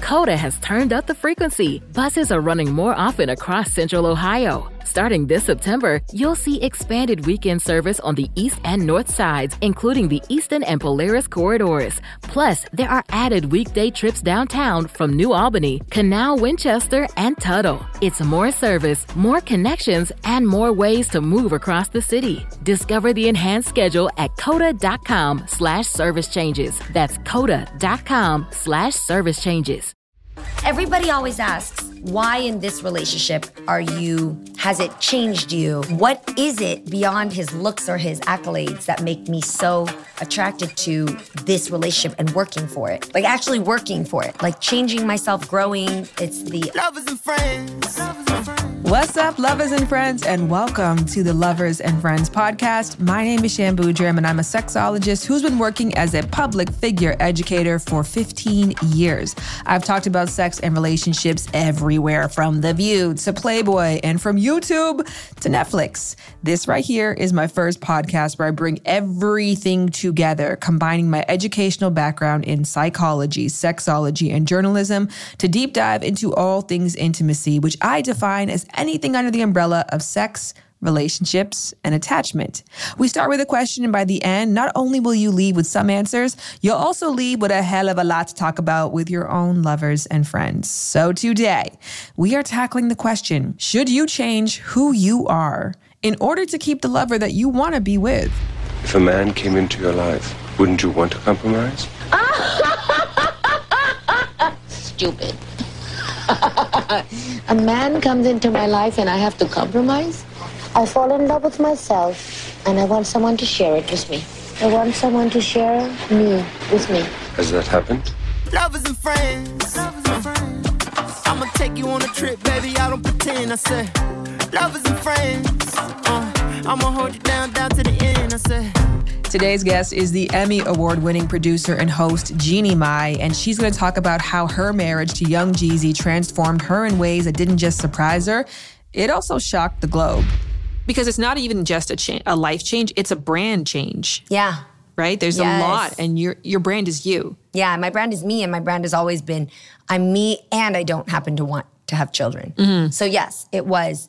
Coda has turned up the frequency. Buses are running more often across Central Ohio. Starting this September, you'll see expanded weekend service on the east and north sides, including the Eastern and Polaris corridors. Plus, there are added weekday trips downtown from New Albany, Canal, Winchester, and Tuttle. It's more service, more connections, and more ways to move across the city. Discover the enhanced schedule at coda.com/service changes. That's coda.com/service changes. Everybody always asks, why in this relationship has it changed you? What is it beyond his looks or his accolades that make me so attracted to this relationship and working for it? Like actually working for it, like changing myself, growing. It's the Lovers and Friends. What's up, lovers and friends, and welcome to the Lovers and Friends podcast. My name is Shan Boudram, and I'm a sexologist who's been working as a public figure educator for 15 years. I've talked about sex and relationships everywhere, from The View to Playboy, and from YouTube to Netflix. This right here is my first podcast where I bring everything together, combining my educational background in psychology, sexology, and journalism to deep dive into all things intimacy, which I define as anything under the umbrella of sex, relationships, and attachment. We start with a question, and by the end, not only will you leave with some answers, you'll also leave with a hell of a lot to talk about with your own lovers and friends. So today, we are tackling the question, should you change who you are in order to keep the lover that you want to be with? If a man came into your life, wouldn't you want to compromise? Stupid. A man comes into my life and I have to compromise? I fall in love with myself and I want someone to share it with me. I want someone to share me with me. Has that happened? Lovers and Friends. I'ma take you on a trip, baby, I don't pretend. I said, lovers and friends. I'ma hold you down to the end. I said. Today's guest is the Emmy Award-winning producer and host Jeannie Mai, and she's going to talk about how her marriage to Young Jeezy transformed her in ways that didn't just surprise her, it also shocked the globe. Because it's not even just a life change, it's a brand change. Yeah. Right? There's a lot, and your brand is you. Yeah, my brand is me, and my brand has always been, I'm me, and I don't happen to want to have children. Mm-hmm. So yes, it was.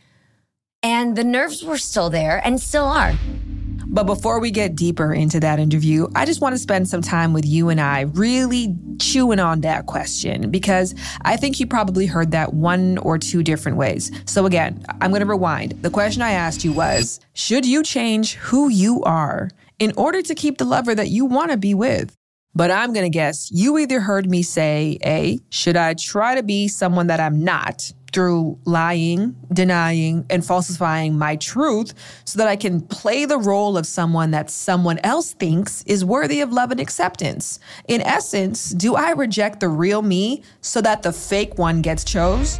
And the nerves were still there, and still are. But before we get deeper into that interview, I just want to spend some time with you and I really chewing on that question, because I think you probably heard that one or two different ways. So again, I'm going to rewind. The question I asked you was, should you change who you are in order to keep the lover that you want to be with? But I'm going to guess you either heard me say, A, should I try to be someone that I'm not through lying, denying, and falsifying my truth so that I can play the role of someone that someone else thinks is worthy of love and acceptance? In essence, do I reject the real me so that the fake one gets chose?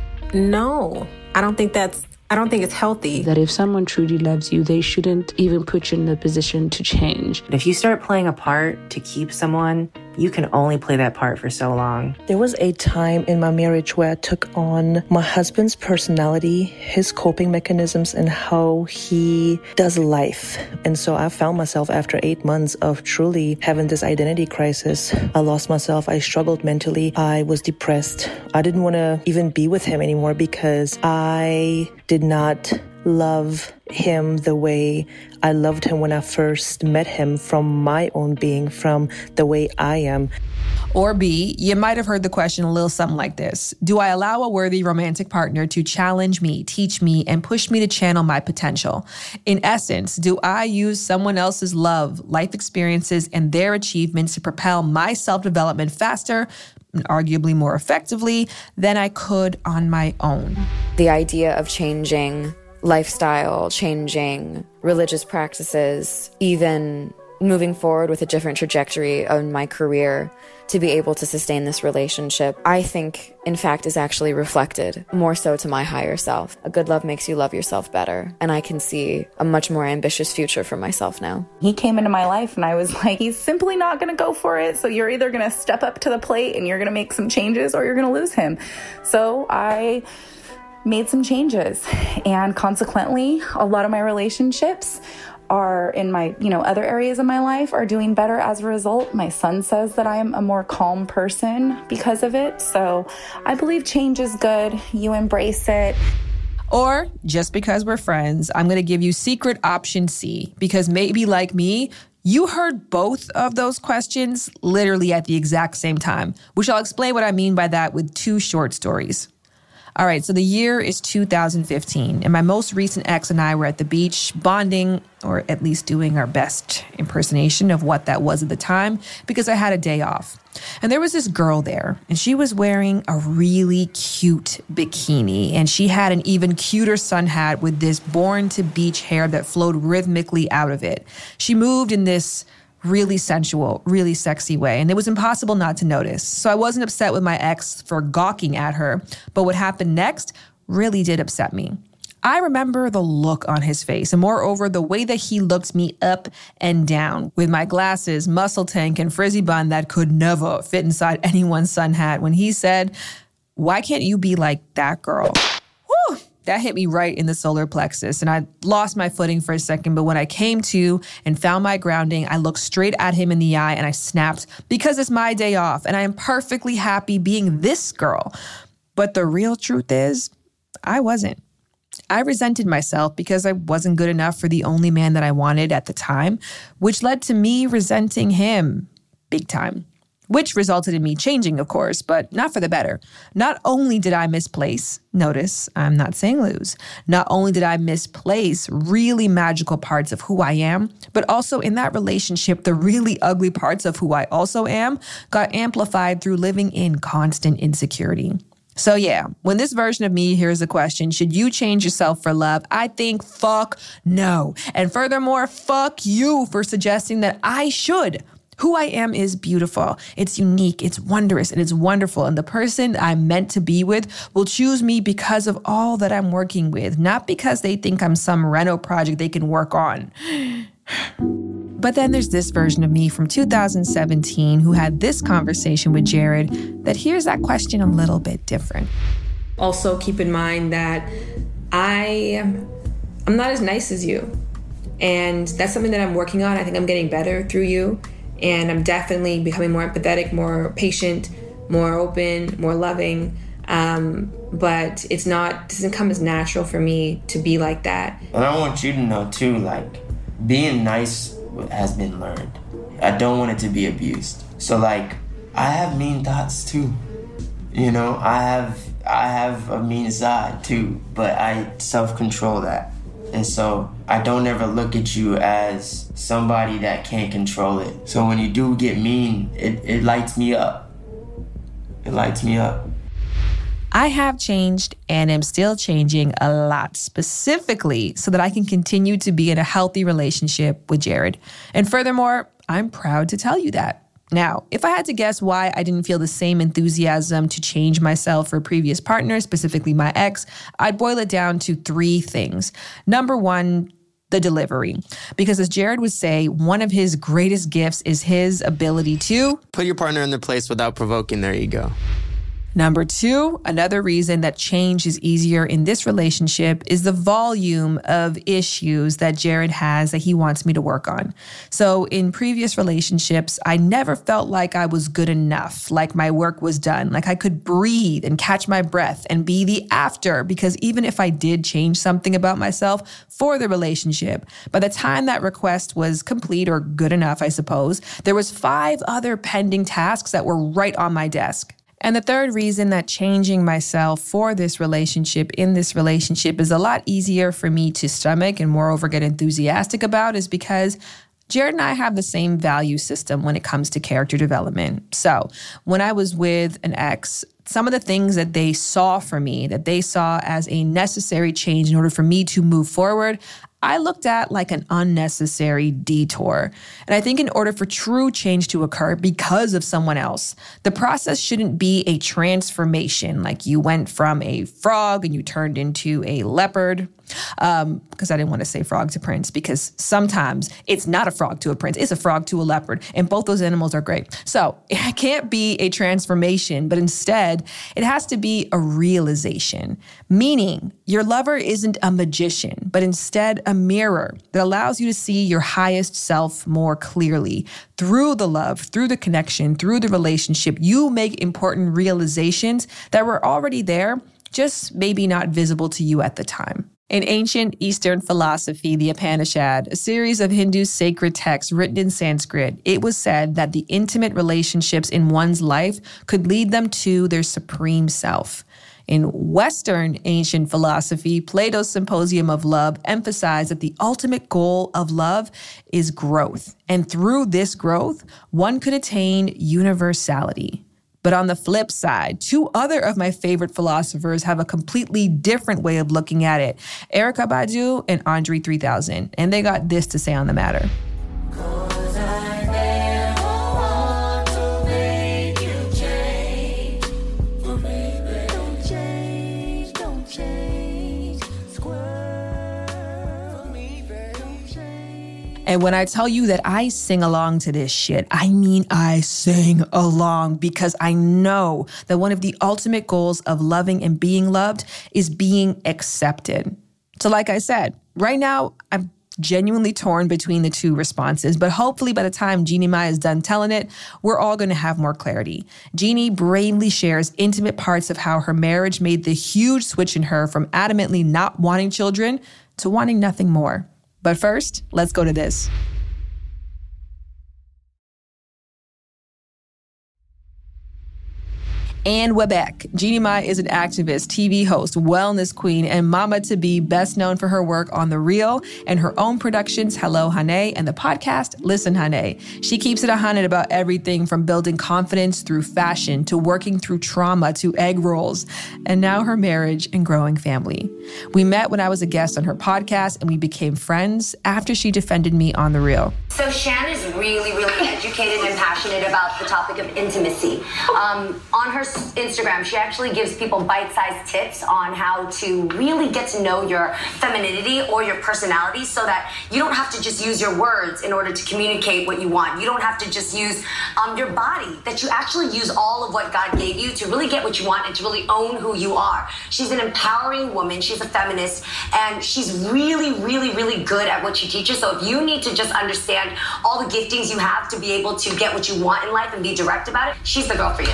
No, I don't think it's healthy. That if someone truly loves you, they shouldn't even put you in the position to change. If you start playing a part to keep someone, you can only play that part for so long. There was a time in my marriage where I took on my husband's personality, his coping mechanisms, and how he does life. And so I found myself after 8 months of truly having this identity crisis. I lost myself. I struggled mentally. I was depressed. I didn't want to even be with him anymore because I did not love him the way I loved him when I first met him, from my own being, from the way I am. Or B, you might have heard the question a little something like this. Do I allow a worthy romantic partner to challenge me, teach me, and push me to channel my potential? In essence, do I use someone else's love, life experiences, and their achievements to propel my self-development faster and arguably more effectively than I could on my own? The idea of changing lifestyle, changing religious practices, even moving forward with a different trajectory of my career to be able to sustain this relationship, I think, in fact, is actually reflected more so to my higher self. A good love makes you love yourself better, and I can see a much more ambitious future for myself now. He came into my life and I was like, he's simply not going to go for it. So you're either going to step up to the plate and you're going to make some changes, or you're going to lose him. So I made some changes, and consequently, a lot of my relationships are in my, other areas of my life are doing better as a result. My son says that I am a more calm person because of it. So I believe change is good. You embrace it. Or just because we're friends, I'm going to give you secret option C, because maybe like me, you heard both of those questions literally at the exact same time, which I'll explain what I mean by that with 2 short stories. All right, so the year is 2015, and my most recent ex and I were at the beach bonding, or at least doing our best impersonation of what that was at the time, because I had a day off. And there was this girl there, and she was wearing a really cute bikini, and she had an even cuter sun hat with this born-to-beach hair that flowed rhythmically out of it. She moved in this really sensual, really sexy way, and it was impossible not to notice. So I wasn't upset with my ex for gawking at her, but what happened next really did upset me. I remember the look on his face, and moreover, the way that he looked me up and down with my glasses, muscle tank, and frizzy bun that could never fit inside anyone's sun hat when he said, "Why can't you be like that girl?" Whew! That hit me right in the solar plexus, and I lost my footing for a second, but when I came to and found my grounding, I looked straight at him in the eye and I snapped, because it's my day off and I am perfectly happy being this girl. But the real truth is, I wasn't. I resented myself because I wasn't good enough for the only man that I wanted at the time, which led to me resenting him big time. Which resulted in me changing, of course, but not for the better. Not only did I misplace, notice, I'm not saying lose, not only did I misplace really magical parts of who I am, but also in that relationship, the really ugly parts of who I also am got amplified through living in constant insecurity. So yeah, when this version of me hears the question, should you change yourself for love? I think fuck no. And furthermore, fuck you for suggesting that I should. Who I am is beautiful. It's unique, it's wondrous, and it's wonderful. And the person I'm meant to be with will choose me because of all that I'm working with, not because they think I'm some reno project they can work on. But then there's this version of me from 2017 who had this conversation with Jared that hears that question a little bit different. Also keep in mind that I'm not as nice as you. And that's something that I'm working on. I think I'm getting better through you. And I'm definitely becoming more empathetic, more patient, more open, more loving. But it doesn't come as natural for me to be like that. And I want you to know too, like, being nice has been learned. I don't want it to be abused. So like, I have mean thoughts too. I have a mean side too, but I self-control that. And so I don't ever look at you as somebody that can't control it. So when you do get mean, it lights me up. It lights me up. I have changed and am still changing a lot, specifically so that I can continue to be in a healthy relationship with Jared. And furthermore, I'm proud to tell you that. Now, if I had to guess why I didn't feel the same enthusiasm to change myself for previous partners, specifically my ex, I'd boil it down to 3 things. Number 1, the delivery. Because as Jared would say, one of his greatest gifts is his ability to put your partner in their place without provoking their ego. Number 2, another reason that change is easier in this relationship is the volume of issues that Jared has that he wants me to work on. So in previous relationships, I never felt like I was good enough, like my work was done, like I could breathe and catch my breath and be the after, because even if I did change something about myself for the relationship, by the time that request was complete or good enough, I suppose, there was 5 other pending tasks that were right on my desk. And the third reason that changing myself for this relationship, in this relationship, is a lot easier for me to stomach and moreover get enthusiastic about is because Jared and I have the same value system when it comes to character development. So when I was with an ex, some of the things that they saw for me, that they saw as a necessary change in order for me to move forward, I looked at like an unnecessary detour. And I think in order for true change to occur because of someone else, the process shouldn't be a transformation, like you went from a frog and you turned into a leopard. because I didn't want to say frog to prince, because sometimes it's not a frog to a prince, it's a frog to a leopard, and both those animals are great. So it can't be a transformation, but instead it has to be a realization, meaning your lover isn't a magician, but instead a mirror that allows you to see your highest self more clearly. Through the love, through the connection, through the relationship, you make important realizations that were already there, just maybe not visible to you at the time. In ancient Eastern philosophy, the Upanishad, a series of Hindu sacred texts written in Sanskrit, it was said that the intimate relationships in one's life could lead them to their supreme self. In Western ancient philosophy, Plato's Symposium of Love emphasized that the ultimate goal of love is growth. And through this growth, one could attain universality. But on the flip side, two other of my favorite philosophers have a completely different way of looking at it, Erykah Badu and Andre 3000. And they got this to say on the matter. And when I tell you that I sing along to this shit, I mean I sing along, because I know that one of the ultimate goals of loving and being loved is being accepted. So like I said, right now, I'm genuinely torn between the two responses, but hopefully by the time Jeannie Mai is done telling it, we're all going to have more clarity. Jeannie bravely shares intimate parts of how her marriage made the huge switch in her from adamantly not wanting children to wanting nothing more. But first, let's go to this. And we're back. Jeannie Mai is an activist, TV host, wellness queen, and mama-to-be, best known for her work on The Real and her own productions, Hello Hane, and the podcast, Listen Hane. She keeps it 100 about everything from building confidence through fashion to working through trauma to egg rolls, and now her marriage and growing family. We met when I was a guest on her podcast, and we became friends after she defended me on The Real. So Shan is really, really educated and passionate about the topic of intimacy. On her Instagram, she actually gives people bite-sized tips on how to really get to know your femininity or your personality, so that you don't have to just use your words in order to communicate what you want. You don't have to just use your body, that you actually use all of what God gave you to really get what you want and to really own who you are. She's an empowering woman. She's a feminist, and she's really, really, really good at what she teaches. So if you need to just understand all the giftings you have to be able to get what you want in life and be direct about it, she's the girl for you.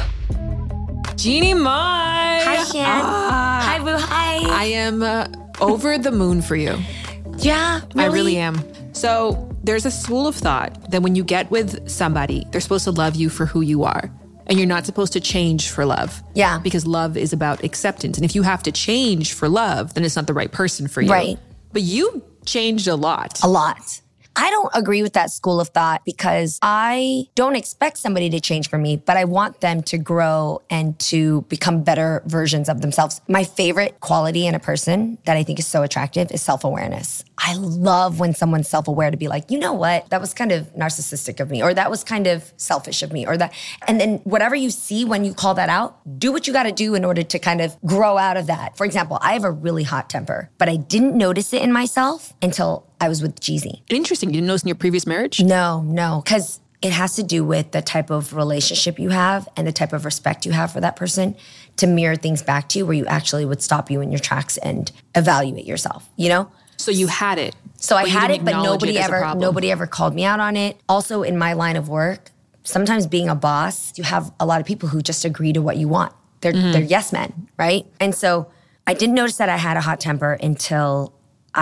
Jeannie Mai. Hi, Shan. Hi, Boo. Hi. I am over the moon for you. Yeah, really? I really am. So there's a school of thought that when you get with somebody, they're supposed to love you for who you are. And you're not supposed to change for love. Yeah. Because love is about acceptance. And if you have to change for love, then it's not the right person for you. Right. But you changed a lot. A lot. I don't agree with that school of thought, because I don't expect somebody to change for me, but I want them to grow and to become better versions of themselves. My favorite quality in a person that I think is so attractive is self-awareness. I love when someone's self-aware, to be like, you know what, that was kind of narcissistic of me, or that was kind of selfish of me, or that. And then whatever you see when you call that out, do what you got to do in order to kind of grow out of that. For example, I have a really hot temper, but I didn't notice it in myself until I was with Jeezy. Interesting. You didn't notice in your previous marriage? No, because it has to do with the type of relationship you have and the type of respect you have for that person to mirror things back to you, where you actually would stop you in your tracks and evaluate yourself, you know? So you had it. So I had it, but nobody ever called me out on it. Also, in my line of work, sometimes being a boss, you have a lot of people who just agree to what you want. They're yes men, right? And so I didn't notice that I had a hot temper until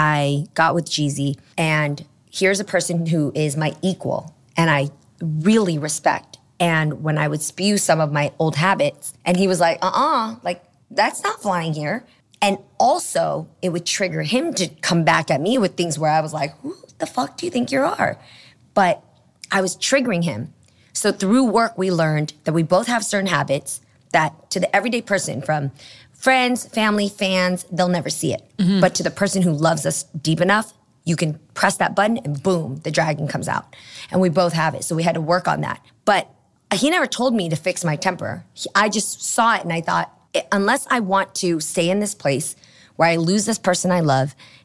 I got with Jeezy, and here's a person who is my equal and I really respect. And when I would spew some of my old habits, and he was like, like, that's not flying here. And also, it would trigger him to come back at me with things where I was like, who the fuck do you think you are? But I was triggering him. So through work, we learned that we both have certain habits that to the everyday person, from friends, family, fans, they'll never see it. Mm-hmm. But to the person who loves us deep enough, you can press that button and boom, the dragon comes out. And we both have it. So we had to work on that. But he never told me to fix my temper. I just saw it and I thought, unless I want to stay in this place where I lose this person I love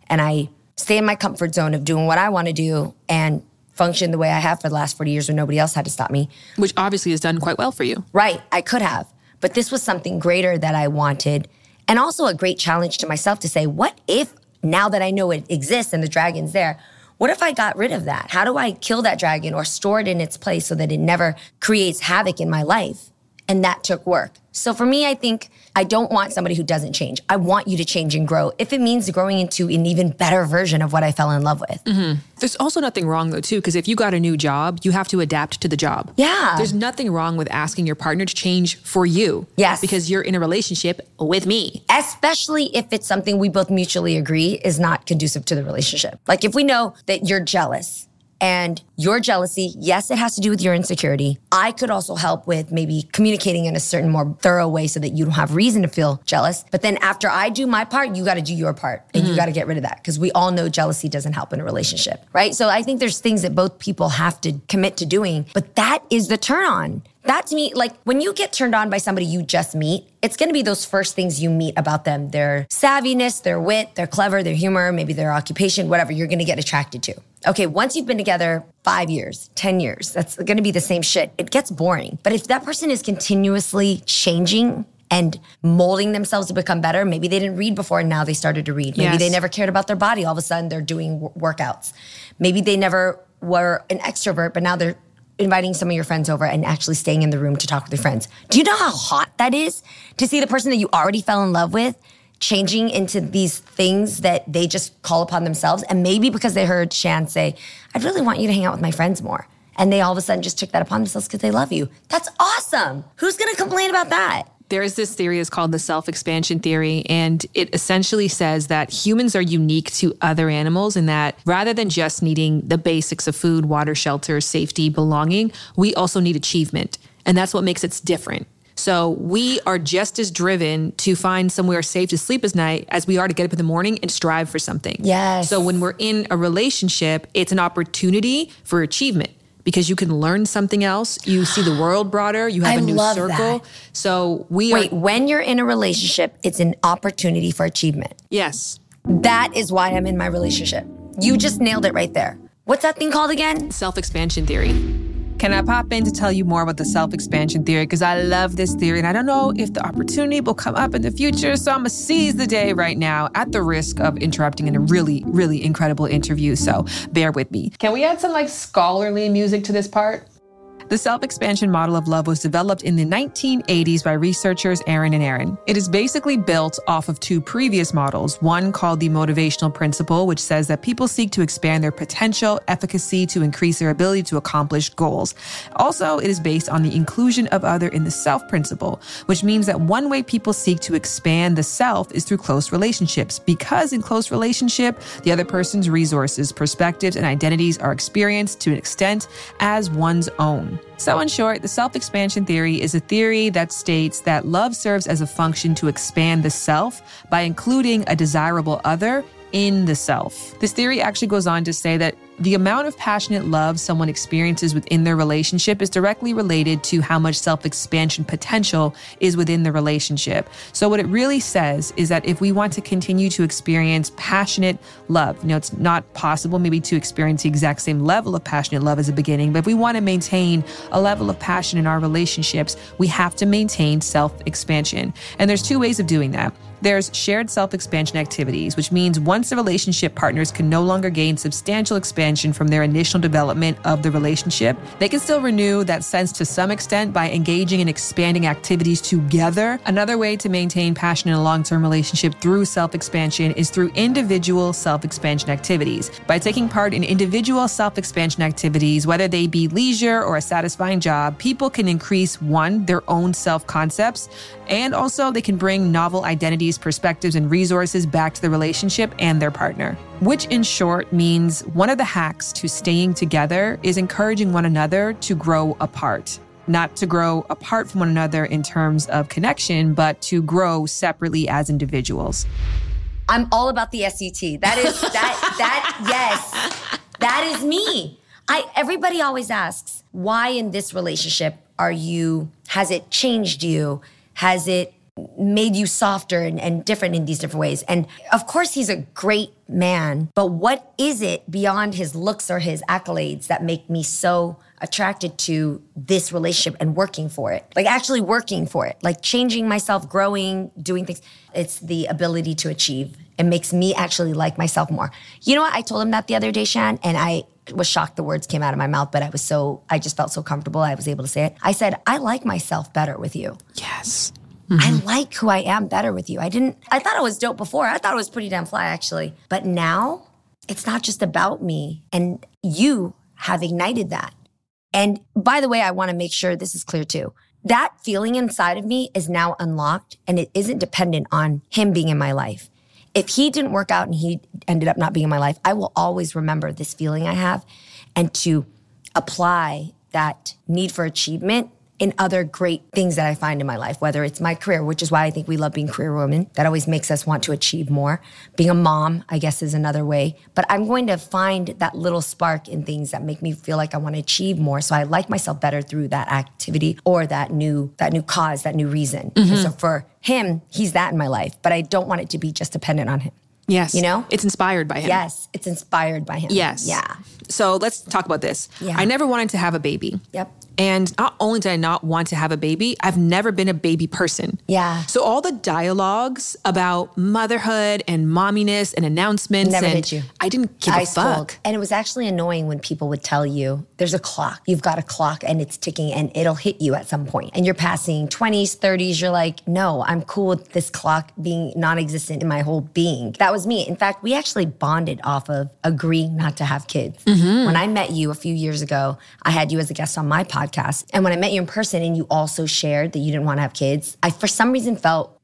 and I stay in my comfort zone of doing what I want to do and function the way I have for the last 40 years when nobody else had to stop me. Which obviously has done quite well for you. Right, I could have. But this was something greater that I wanted, and also a great challenge to myself to say, what if, now that I know it exists and the dragon's there, what if I got rid of that? How do I kill that dragon or store it in its place so that it never creates havoc in my life? And that took work. So for me, I think I don't want somebody who doesn't change. I want you to change and grow if it means growing into an even better version of what I fell in love with. Mm-hmm. There's also nothing wrong though too, because if you got a new job, you have to adapt to the job. Yeah. There's nothing wrong with asking your partner to change for you. Yes. Because you're in a relationship with me. Especially if it's something we both mutually agree is not conducive to the relationship. Like if we know that you're jealous, and your jealousy, yes, it has to do with your insecurity. I could also help with maybe communicating in a certain more thorough way so that you don't have reason to feel jealous. But then after I do my part, you got to do your part. And you got to get rid of that because we all know jealousy doesn't help in a relationship, right? So I think there's things that both people have to commit to doing. But that is the turn on. That to me, like when you get turned on by somebody you just meet, it's going to be those first things you meet about them. Their savviness, their wit, their clever, their humor, maybe their occupation, whatever you're going to get attracted to. Okay, once you've been together 5 years, 10 years, that's going to be the same shit. It gets boring. But if that person is continuously changing and molding themselves to become better, maybe they didn't read before and now they started to read. Maybe they never cared about their body. All of a sudden they're doing workouts. Maybe they never were an extrovert, but now they're inviting some of your friends over and actually staying in the room to talk with your friends. Do you know how hot that is? To see the person that you already fell in love with changing into these things that they just call upon themselves. And maybe because they heard Shan say, I'd really want you to hang out with my friends more. And they all of a sudden just took that upon themselves because they love you. That's awesome. Who's going to complain about that? There is this theory, it's called the self-expansion theory, and it essentially says that humans are unique to other animals in that rather than just needing the basics of food, water, shelter, safety, belonging, we also need achievement. And that's what makes us different. So we are just as driven to find somewhere safe to sleep at night as we are to get up in the morning and strive for something. Yes. So when we're in a relationship, it's an opportunity for achievement. Because you can learn something else. You see the world broader. You have a new circle. That. So when you're in a relationship, it's an opportunity for achievement. Yes. That is why I'm in my relationship. You just nailed it right there. What's that thing called again? Self-expansion theory. Can I pop in to tell you more about the self-expansion theory? Because I love this theory and I don't know if the opportunity will come up in the future. So I'm going to seize the day right now at the risk of interrupting in a really, really incredible interview. So bear with me. Can we add some scholarly music to this part? The self-expansion model of love was developed in the 1980s by researchers Aaron and Aaron. It is basically built off of two previous models, one called the motivational principle, which says that people seek to expand their potential, efficacy to increase their ability to accomplish goals. Also, it is based on the inclusion of other in the self principle, which means that one way people seek to expand the self is through close relationships, because in close relationship, the other person's resources, perspectives, and identities are experienced to an extent as one's own. So in short, the self-expansion theory is a theory that states that love serves as a function to expand the self by including a desirable other in the self. This theory actually goes on to say that the amount of passionate love someone experiences within their relationship is directly related to how much self-expansion potential is within the relationship. So what it really says is that if we want to continue to experience passionate love, it's not possible maybe to experience the exact same level of passionate love as a beginning, but if we want to maintain a level of passion in our relationships, we have to maintain self-expansion. And there's two ways of doing that. There's shared self-expansion activities, which means once the relationship partners can no longer gain substantial expansion from their initial development of the relationship, they can still renew that sense to some extent by engaging in expanding activities together. Another way to maintain passion in a long-term relationship through self-expansion is through individual self-expansion activities. By taking part in individual self-expansion activities, whether they be leisure or a satisfying job, people can increase, one, their own self-concepts, and also they can bring novel identities, perspectives, and resources back to the relationship and their partner. Which in short means one of the hacks to staying together is encouraging one another to grow apart. Not to grow apart from one another in terms of connection, but to grow separately as individuals. I'm all about the SET. That is, yes, that is me. Everybody always asks, why in this relationship has it changed you? Has it made you softer and different in these different ways. And of course, he's a great man, but what is it beyond his looks or his accolades that make me so attracted to this relationship and working for it? Like actually working for it, like changing myself, growing, doing things. It's the ability to achieve. It makes me actually like myself more. You know what? I told him that the other day, Shan, and I was shocked the words came out of my mouth, but I just felt so comfortable I was able to say it. I said, I like myself better with you. Yes. I like who I am better with you. I thought I was dope before. I thought I was pretty damn fly, actually. But now, it's not just about me. And you have ignited that. And by the way, I want to make sure this is clear too. That feeling inside of me is now unlocked, and it isn't dependent on him being in my life. If he didn't work out and he ended up not being in my life, I will always remember this feeling I have and to apply that need for achievement in other great things that I find in my life, whether it's my career, which is why I think we love being career women. That always makes us want to achieve more. Being a mom, I guess, is another way. But I'm going to find that little spark in things that make me feel like I want to achieve more. So I like myself better through that activity or that new cause, that new reason. Mm-hmm. So for him, he's that in my life. But I don't want it to be just dependent on him. Yes. You know? It's inspired by him. Yes. It's inspired by him. Yes. Yeah. So let's talk about this. Yeah. I never wanted to have a baby. Yep. And not only did I not want to have a baby, I've never been a baby person. Yeah. So all the dialogues about motherhood and momminess and announcements. Never and hit you. I didn't give a fuck. Cold. And it was actually annoying when people would tell you, there's a clock. You've got a clock and it's ticking and it'll hit you at some point. And you're passing 20s, 30s. You're like, no, I'm cool with this clock being non-existent in my whole being. That was me. In fact, we actually bonded off of agreeing not to have kids. Mm-hmm. When I met you a few years ago, I had you as a guest on my podcast. And when I met you in person and you also shared that you didn't want to have kids, I for some reason felt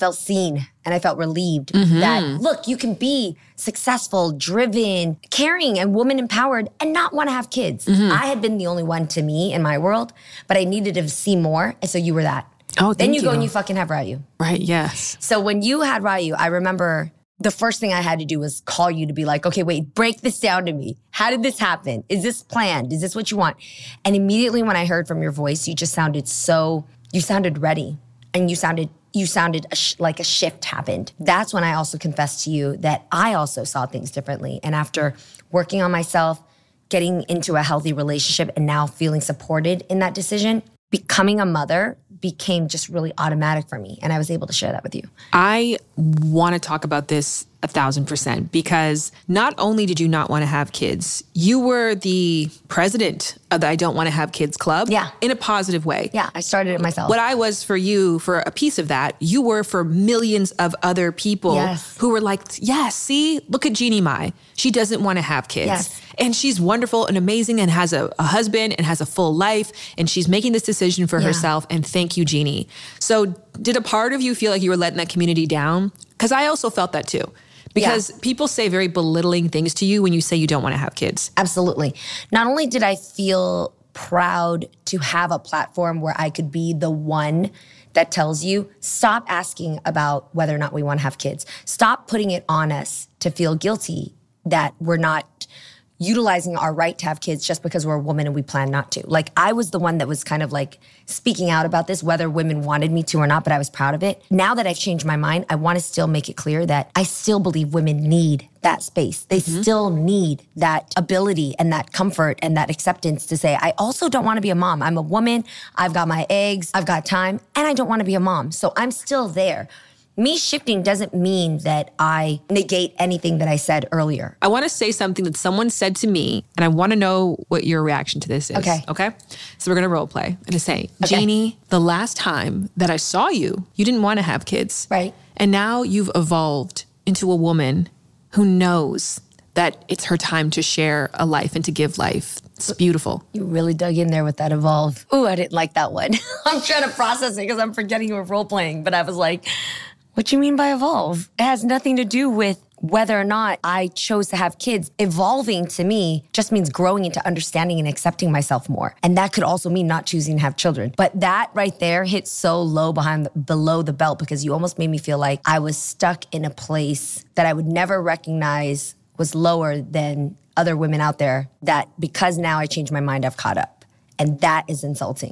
seen and I felt relieved that, look, you can be successful, driven, caring, and woman empowered and not want to have kids. I had been the only one to me in my world, but I needed to see more. And so you were that. Oh, then you thank go and you fucking have Ryu. Right, yes. So when you had Ryu, I remember the first thing I had to do was call you to be like, okay, wait, break this down to me. How did this happen? Is this planned? Is this what you want? And immediately when I heard from your voice, you just sounded you sounded ready. And you sounded like a shift happened. That's when I also confessed to you that I also saw things differently. And after working on myself, getting into a healthy relationship and now feeling supported in that decision, becoming a mother became just really automatic for me. And I was able to share that with you. I want to talk about this 1,000% because not only did you not want to have kids, you were the president of the I Don't Want to Have Kids Club. Yeah. In a positive way. Yeah, I started it myself. What I was for you, for a piece of that, you were for millions of other people who were like, yes, see, look at Jeannie Mai. She doesn't want to have kids. Yes. And she's wonderful and amazing and has a husband and has a full life. And she's making this decision for herself. And thank you, Jeannie. So did a part of you feel like you were letting that community down? Because I also felt that too. Because people say very belittling things to you when you say you don't want to have kids. Absolutely. Not only did I feel proud to have a platform where I could be the one that tells you, stop asking about whether or not we want to have kids. Stop putting it on us to feel guilty that we're not utilizing our right to have kids just because we're a woman and we plan not to. Like, I was the one that was kind of like speaking out about this, whether women wanted me to or not, but I was proud of it. Now that I've changed my mind, I want to still make it clear that I still believe women need that space. They still need that ability and that comfort and that acceptance to say, I also don't want to be a mom. I'm a woman. I've got my eggs. I've got time, and I don't want to be a mom. So I'm still there. Me shifting doesn't mean that I negate anything that I said earlier. I want to say something that someone said to me, and I want to know what your reaction to this is. Okay? So we're going to role play. I'm going to say, Jeannie, the last time that I saw you, you didn't want to have kids. Right. And now you've evolved into a woman who knows that it's her time to share a life and to give life. It's beautiful. You really dug in there with that evolve. Ooh, I didn't like that one. I'm trying to process it because I'm forgetting you were role playing, but I was like, what do you mean by evolve? It has nothing to do with whether or not I chose to have kids. Evolving to me just means growing into understanding and accepting myself more. And that could also mean not choosing to have children. But that right there hit so low below the belt because you almost made me feel like I was stuck in a place that I would never recognize was lower than other women out there, that because now I changed my mind, I've caught up. And that is insulting.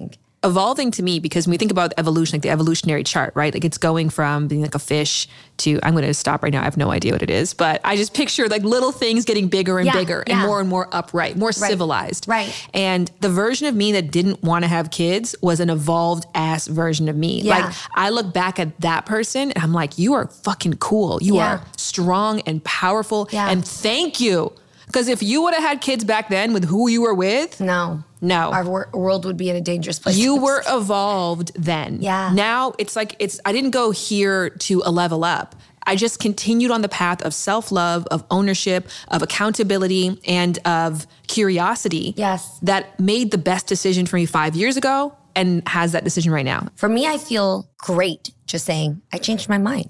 evolving to me, because when we think about evolution, like the evolutionary chart, right? Like it's going from being like a fish to, I'm going to stop right now. I have no idea what it is, but I just picture like little things getting bigger and bigger and more upright, more civilized. Right. And the version of me that didn't want to have kids was an evolved ass version of me. Yeah. Like I look back at that person and I'm like, you are fucking cool. You are strong and powerful. And thank you. Because if you would have had kids back then with who you were with. No. Our world would be in a dangerous place. You were evolved then. Yeah. Now it's like, I didn't go here to a level up. I just continued on the path of self-love, of ownership, of accountability, and of curiosity. Yes. That made the best decision for me 5 years ago and has that decision right now. For me, I feel great just saying, I changed my mind.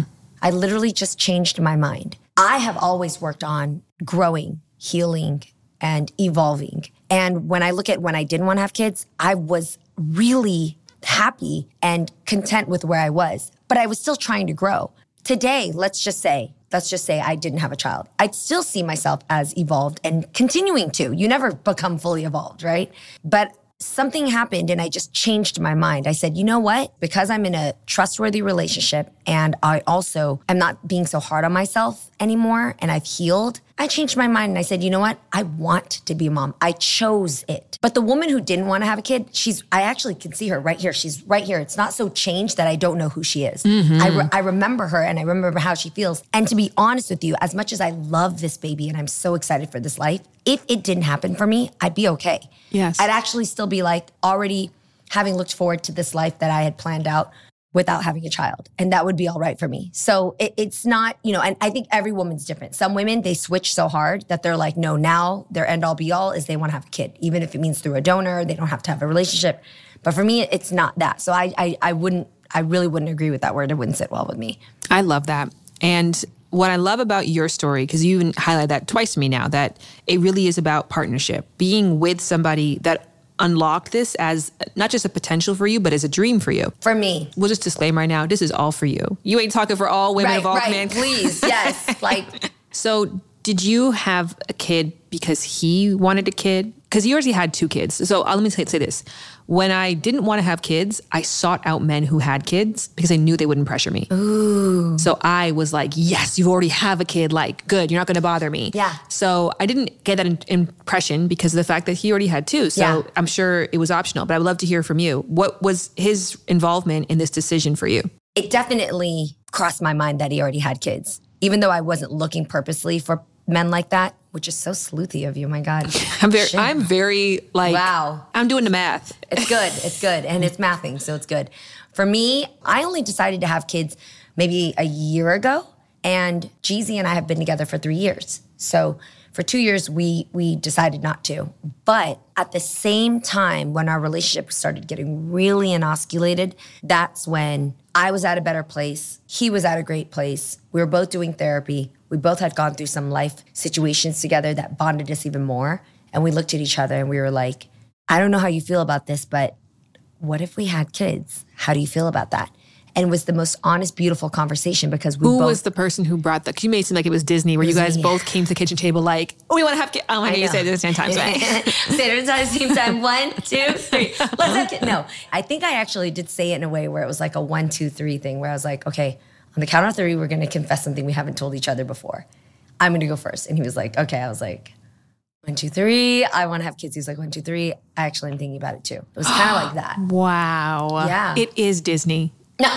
I literally just changed my mind. I have always worked on growing, healing, and evolving. And when I look at when I didn't want to have kids, I was really happy and content with where I was, but I was still trying to grow. Today, let's just say I didn't have a child. I'd still see myself as evolved and continuing to. You never become fully evolved, right? But something happened and I just changed my mind. I said, you know what? Because I'm in a trustworthy relationship and I also am not being so hard on myself anymore and I've healed, I changed my mind and I said, you know what? I want to be a mom. I chose it. But the woman who didn't want to have a kid, I actually can see her right here. She's right here. It's not so changed that I don't know who she is. I remember her and I remember how she feels. And to be honest with you, as much as I love this baby and I'm so excited for this life, if it didn't happen for me, I'd be okay. Yes. I'd actually still be like already having looked forward to this life that I had planned out without having a child. And that would be all right for me. So it's not, and I think every woman's different. Some women, they switch so hard that they're like, no, now their end all be all is they want to have a kid. Even if it means through a donor, they don't have to have a relationship. But for me, it's not that. So I really wouldn't agree with that word. It wouldn't sit well with me. I love that. And what I love about your story, because you even highlighted that twice to me now, that it really is about partnership, being with somebody that unlocked this as not just a potential for you, but as a dream for you. For me. We'll just disclaim right now, this is all for you. You ain't talking for all women of all men. Please, yes. So did you have a kid because he wanted a kid? Because he already had 2 kids. So let me say this. When I didn't want to have kids, I sought out men who had kids because I knew they wouldn't pressure me. Ooh. So I was like, yes, you already have a kid. Like, good, you're not going to bother me. Yeah. So I didn't get that impression because of the fact that he already had 2. So I'm sure it was optional, but I would love to hear from you. What was his involvement in this decision for you? It definitely crossed my mind that he already had kids, even though I wasn't looking purposely for men like that, which is so sleuthy of you. My God. I'm very wow. I'm doing the math. It's good. And it's mathing, so it's good. For me, I only decided to have kids maybe a year ago. And Jeezy and I have been together for 3 years. So for 2 years, we decided not to. But at the same time, when our relationship started getting really inosculated, that's when I was at a better place. He was at a great place. We were both doing therapy. We both had gone through some life situations together that bonded us even more. And we looked at each other and we were like, I don't know how you feel about this, but what if we had kids? How do you feel about that? And it was the most honest, beautiful conversation because Who was the person who brought that? You made it seem like it was Disney, where you guys both came to the kitchen table like, oh, we want to have kids. Oh, my God, you say it at the same time. Say it at the same time. 1, 2, 3. Let's have kids. No, I think I actually did say it in a way where it was like a 1, 2, 3 thing, where I was like, okay, on the count of 3, we're going to confess something we haven't told each other before. I'm going to go first. And he was like, okay. I was like, 1, 2, 3. I want to have kids. He's like, 1, 2, 3. I actually am thinking about it too. It was kind of like that. Wow. Yeah. It is Disney.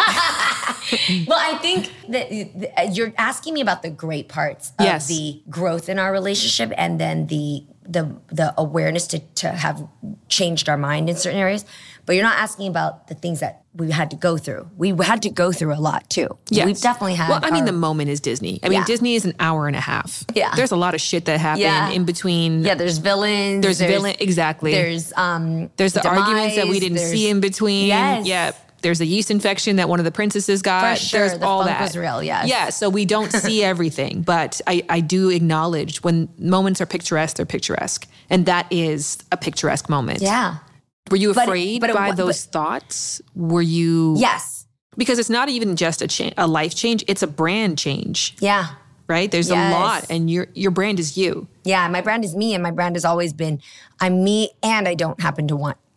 Well, I think that you're asking me about the great parts of the growth in our relationship and then the awareness to have changed our mind in certain areas. But you're not asking about the things that we had to go through. We had to go through a lot too. Yes. We've definitely had. Well, I mean, the moment is Disney. I mean, Disney is an hour and a half. Yeah. There's a lot of shit that happened in between. Yeah, there's villains. Exactly. There's the arguments that we didn't see in between. Yes. Yeah. There's a yeast infection that one of the princesses got. For sure, There's the all funk that. was real, yes. Yeah, so we don't see everything, but I do acknowledge when moments are picturesque, they're picturesque. And that is a picturesque moment. Yeah. Were you afraid by those thoughts? Were you? Yes. Because it's not even just a life change, it's a brand change. Yeah. Right? There's a lot, and your brand is you. Yeah, my brand is me, and my brand has always been, I'm me, and I don't happen to want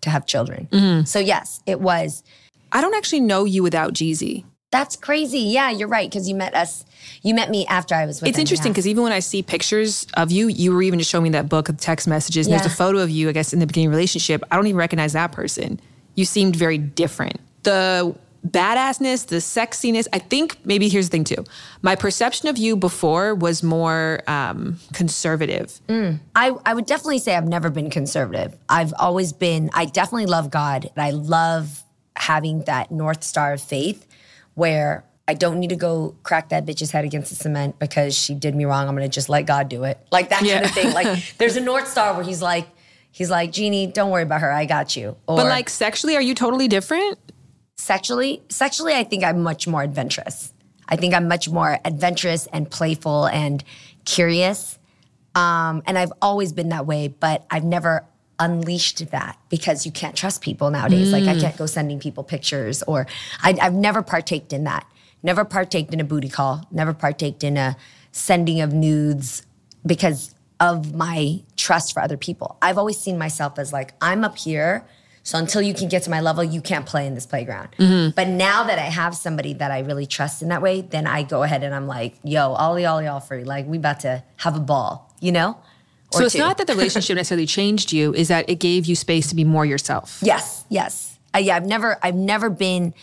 to have children. So yes, it was. I don't actually know you without Jeezy. That's crazy. Yeah, you're right. Because you met me after I was with him. It's interesting because even when I see pictures of you, you were even just showing me that book of text messages. And there's a photo of you, I guess, in the beginning of the relationship. I don't even recognize that person. You seemed very different. The badassness, the sexiness, I think maybe here's the thing too. My perception of you before was more conservative. I would definitely say I've never been conservative. I definitely love God. And I love having that North Star of faith where I don't need to go crack that bitch's head against the cement because she did me wrong. I'm going to just let God do it. Like that kind of thing. Like there's a North Star where he's like, Jeannie, don't worry about her. I got you. Or, but like sexually, are you totally different? Sexually, I think I'm much more adventurous. I think I'm much more adventurous and playful and curious. And I've always been that way, but I've never unleashed that because you can't trust people nowadays. Like I can't go sending people pictures or I've never partaked in that. Never partaked in a booty call. Never partaked in a sending of nudes because of my trust for other people. I've always seen myself as like, I'm up here, so until you can get to my level, you can't play in this playground. But now that I have somebody that I really trust in that way, then I go ahead and I'm like, yo, all free. Like we about to have a ball, you know? So it's not that the relationship necessarily changed you, is that it gave you space to be more yourself. Yes. I've never been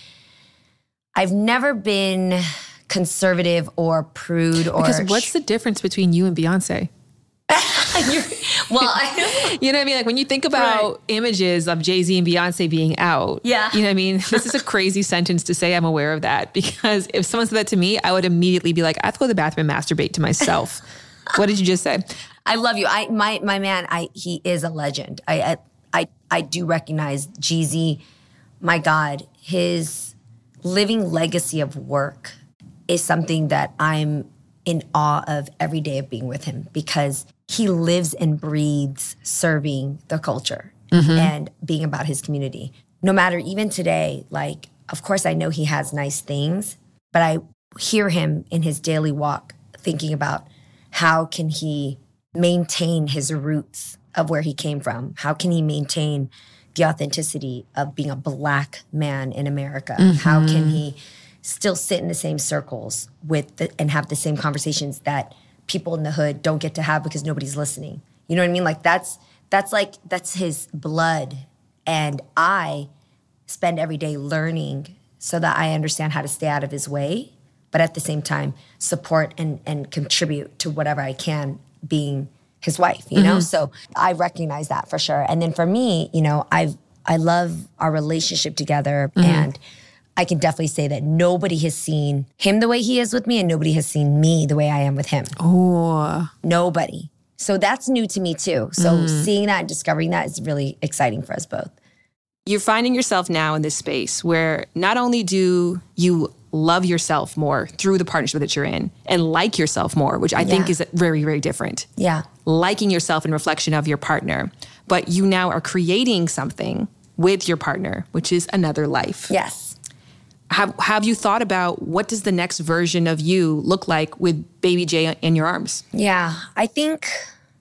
conservative or prude or. Because what's the difference between you and Beyonce? You know what I mean? Like when you think about images of Jay-Z and Beyonce being out, you know what I mean? This is a crazy sentence to say I'm aware of that because if someone said that to me, I would immediately be like, I have to go to the bathroom and masturbate to myself. What did you just say? I love you. My man, he is a legend. I do recognize Jeezy. My God, his living legacy of work is something that I'm in awe of every day of being with him because he lives and breathes serving the culture and being about his community. No matter even today, like, of course I know he has nice things, but I hear him in his daily walk thinking about how can he maintain his roots of where he came from? How can he maintain the authenticity of being a Black man in America? How can he still sit in the same circles and have the same conversations that people in the hood don't get to have because nobody's listening? You know what I mean? Like that's his blood. And I spend every day learning so that I understand how to stay out of his way, but at the same time support and contribute to whatever I can being his wife, you know? So I recognize that for sure. And then for me, you know, I love our relationship together and I can definitely say that nobody has seen him the way he is with me and nobody has seen me the way I am with him. Oh. Nobody. So that's new to me too. So seeing that and discovering that is really exciting for us both. You're finding yourself now in this space where not only do you love yourself more through the partnership that you're in and like yourself more, which I think is very, very different. Yeah. Liking yourself in reflection of your partner, but you now are creating something with your partner, which is another life. Yes. Have you thought about what does the next version of you look like with baby Jay in your arms? Yeah, I think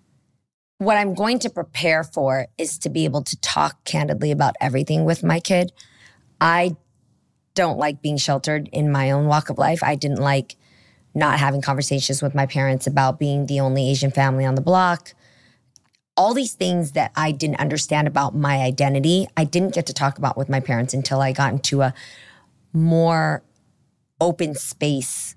what I'm going to prepare for is to be able to talk candidly about everything with my kid. I don't like being sheltered in my own walk of life. I didn't like not having conversations with my parents about being the only Asian family on the block. All these things that I didn't understand about my identity, I didn't get to talk about with my parents until I got into a more open space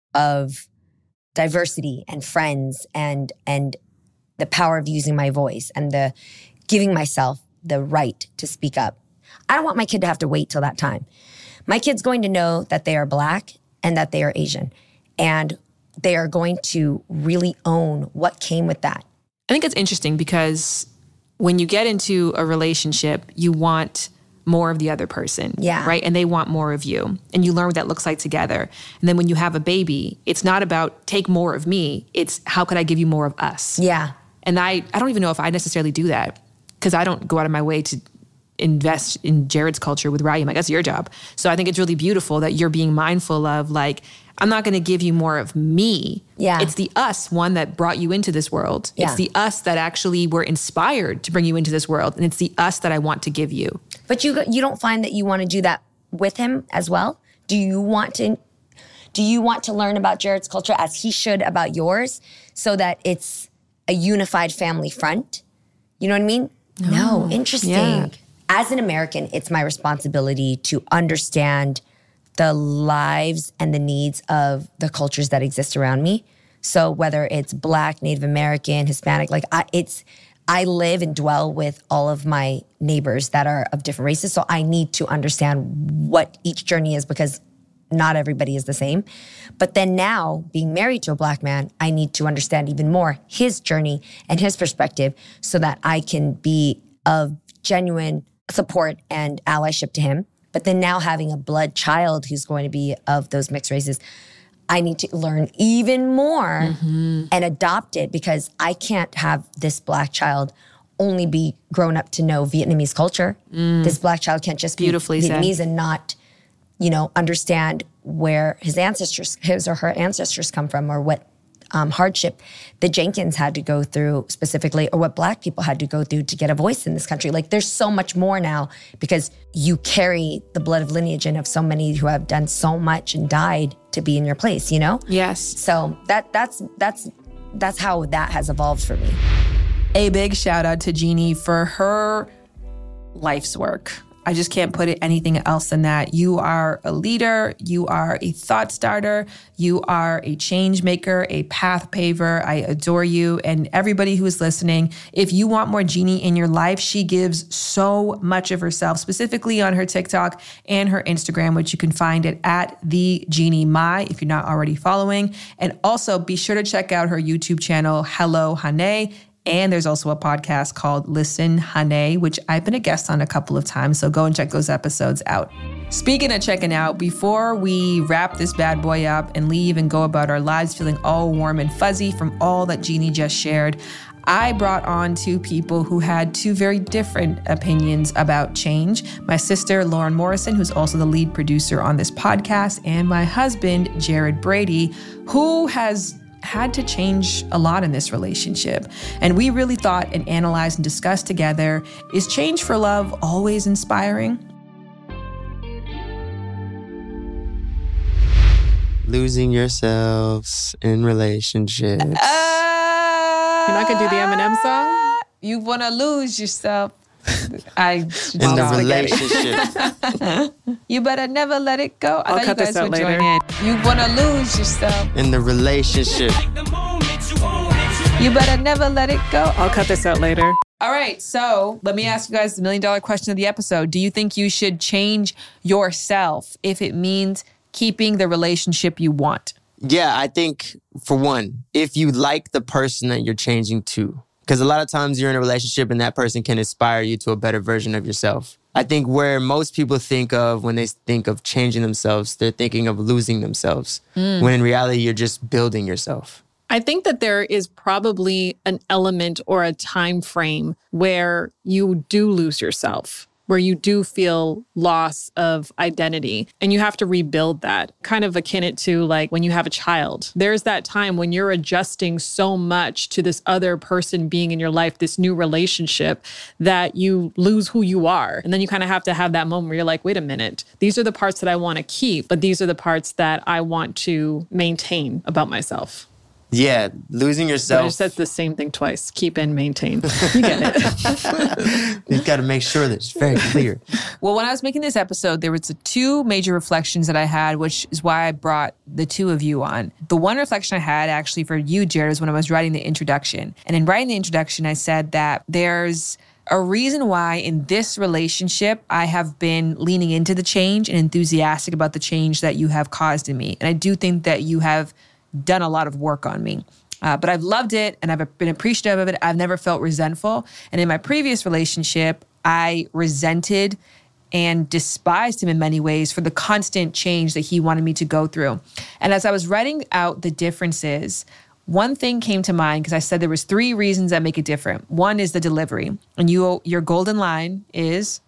of diversity and friends and the power of using my voice and the giving myself the right to speak up. I don't want my kid to have to wait till that time. My kid's going to know that they are Black and that they are Asian, and they are going to really own what came with that. I think it's interesting because when you get into a relationship, you want more of the other person, right? And they want more of you. And you learn what that looks like together. And then when you have a baby, it's not about take more of me. It's how could I give you more of us? Yeah. And I don't even know if I necessarily do that because I don't go out of my way to invest in Jared's culture with Raheem. Like, that's your job. So I think it's really beautiful that you're being mindful of like, I'm not going to give you more of me. Yeah. It's the us one that brought you into this world. Yeah. It's the us that actually were inspired to bring you into this world. And it's the us that I want to give you. But you don't find that you want to do that with him as well? Do you want to learn about Jared's culture as he should about yours so that it's a unified family front? You know what I mean? No. Interesting. Yeah. As an American, it's my responsibility to understand the lives and the needs of the cultures that exist around me. So whether it's Black, Native American, Hispanic, I live and dwell with all of my neighbors that are of different races. So I need to understand what each journey is because not everybody is the same. But then now, being married to a Black man, I need to understand even more his journey and his perspective so that I can be of genuine support and allyship to him. But then now having a blood child who's going to be of those mixed races, I need to learn even more and adopt it because I can't have this Black child only be grown up to know Vietnamese culture. This Black child can't just be Vietnamese and not, understand where his or her ancestors come from or what hardship the Jenkins had to go through specifically or what Black people had to go through to get a voice in this country. Like there's so much more now because you carry the blood of lineage in of so many who have done so much and died to be in your place, Yes. So that's how that has evolved for me. A big shout out to Jeannie for her life's work. I just can't put it anything else than that. You are a leader. You are a thought starter. You are a change maker, a path paver. I adore you. And everybody who is listening, if you want more Jeannie in your life, she gives so much of herself, specifically on her TikTok and her Instagram, which you can find at the Jeannie Mai if you're not already following. And also be sure to check out her YouTube channel, Hello Hane. And there's also a podcast called Listen Hane, which I've been a guest on a couple of times. So go and check those episodes out. Speaking of checking out, before we wrap this bad boy up and leave and go about our lives feeling all warm and fuzzy from all that Jeannie just shared, I brought on two people who had two very different opinions about change. My sister, Lauren Morrison, who's also the lead producer on this podcast, and my husband, Jared Brady, who has had to change a lot in this relationship. And we really thought and analyzed and discussed together, is change for love always inspiring? Losing yourselves in relationships. You're not going to do the Eminem song? You want to lose yourself. In the relationship. You better never let it go. I'll cut this out later. You want to lose yourself. In the relationship. You better never let it go. I'll cut this out later. All right, so let me ask you guys the $1 million question of the episode. Do you think you should change yourself if it means keeping the relationship you want? Yeah, I think, for one, if you like the person that you're changing to, because a lot of times you're in a relationship and that person can inspire you to a better version of yourself. I think where most people think of when they think of changing themselves, they're thinking of losing themselves. When in reality, you're just building yourself. I think that there is probably an element or a time frame where you do lose yourself, where you do feel loss of identity and you have to rebuild that. Kind of akin it to like when you have a child. There's that time when you're adjusting so much to this other person being in your life, this new relationship, that you lose who you are. And then you kind of have to have that moment where you're like, wait a minute, these are the parts that I want to keep, but these are the parts that I want to maintain about myself. Yeah, losing yourself. I just said the same thing twice. Keep and maintain. You get it. You've got to make sure that it's very clear. Well, when I was making this episode, there was two major reflections that I had, which is why I brought the two of you on. The one reflection I had actually for you, Jared, is when I was writing the introduction. And in writing the introduction, I said that there's a reason why in this relationship, I have been leaning into the change and enthusiastic about the change that you have caused in me. And I do think that you have done a lot of work on me. But I've loved it and I've been appreciative of it. I've never felt resentful. And in my previous relationship, I resented and despised him in many ways for the constant change that he wanted me to go through. And as I was writing out the differences, one thing came to mind because I said there was 3 reasons that make it different. One is the delivery. And your golden line is,